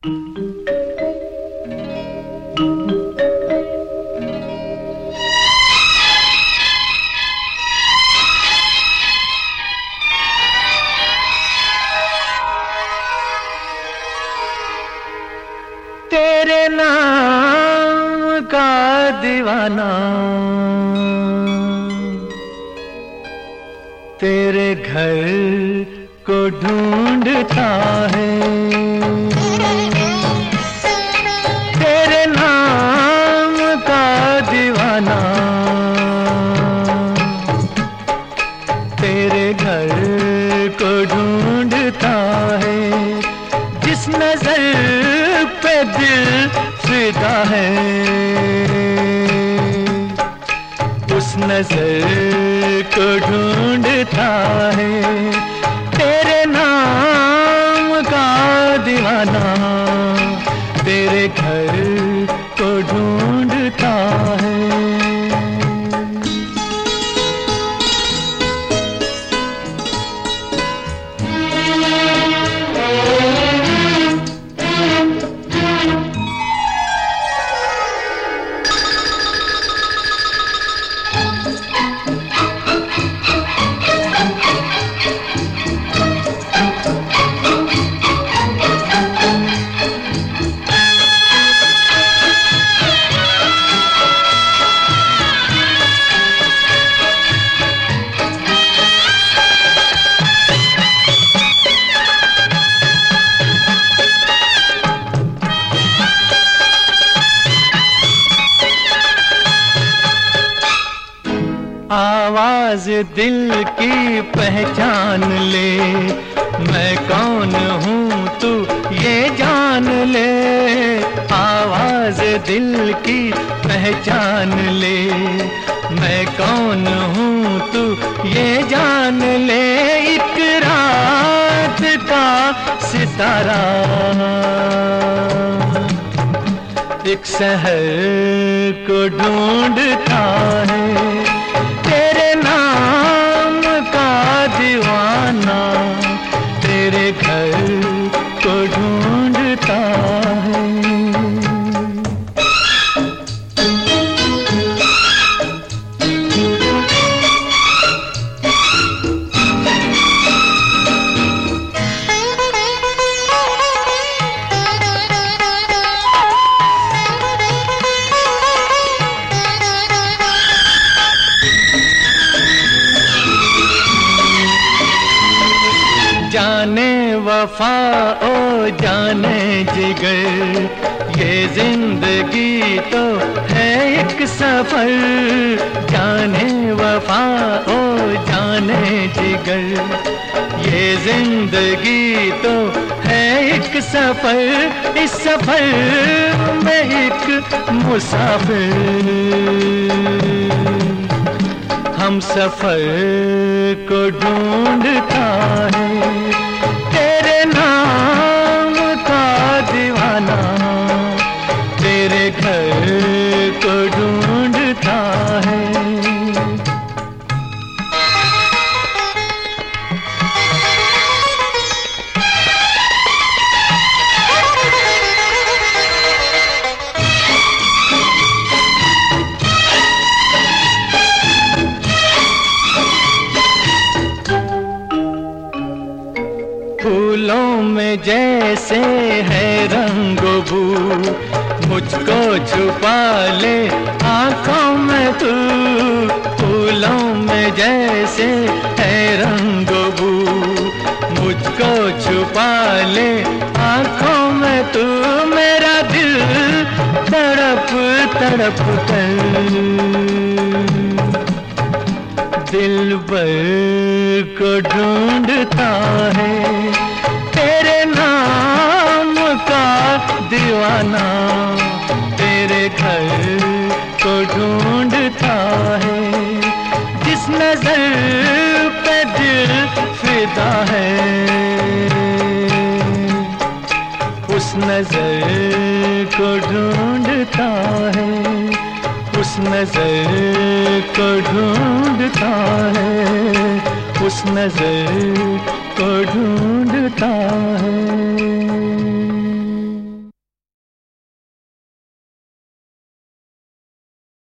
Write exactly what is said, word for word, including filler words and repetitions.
तेरे नाम का दीवाना तेरे घर को ढूंढता है। तेरे नाम का दीवाना तेरे घर को ढूंढता है। जिस नजर पे दिल फिदा है उस नजर को ढूंढता है। तेरे नाम का दीवाना तेरे घर को ढूंढता है। आवाज दिल की पहचान ले, मैं कौन हूँ तू ये जान ले। आवाज दिल की पहचान ले, मैं कौन हूँ तू ये जान ले। एक रात का सितारा एक शहर को ढूंढता है। तेरे नाम का दीवाना तेरे घर को ढूंढता है। जाने वफा ओ जाने जिगर, ये जिंदगी तो है एक सफर। जाने वफा ओ जाने जिगर, ये जिंदगी तो है एक सफर। इस सफर में एक मुसाफिर हम सफर को ढूंढता है। तेरे नाम का दीवाना तेरे घर को ढूंढता है। फूलों में जैसे है रंगो बू, मुझको छुपा ले आँखों में तू। फूलों में जैसे है रंगो बू, मुझको छुपा ले आँखों में तू। मेरा दिल तड़प तड़प कर दिलबर को ढूंढता है। तेरे नाम का दीवाना तेरे घर को ढूंढता है। जिस नजर पे दिल फिदा है उस नजर को ढूंढता है। उस नजर को ढूंढता है, उस नजर को ढूंढता है।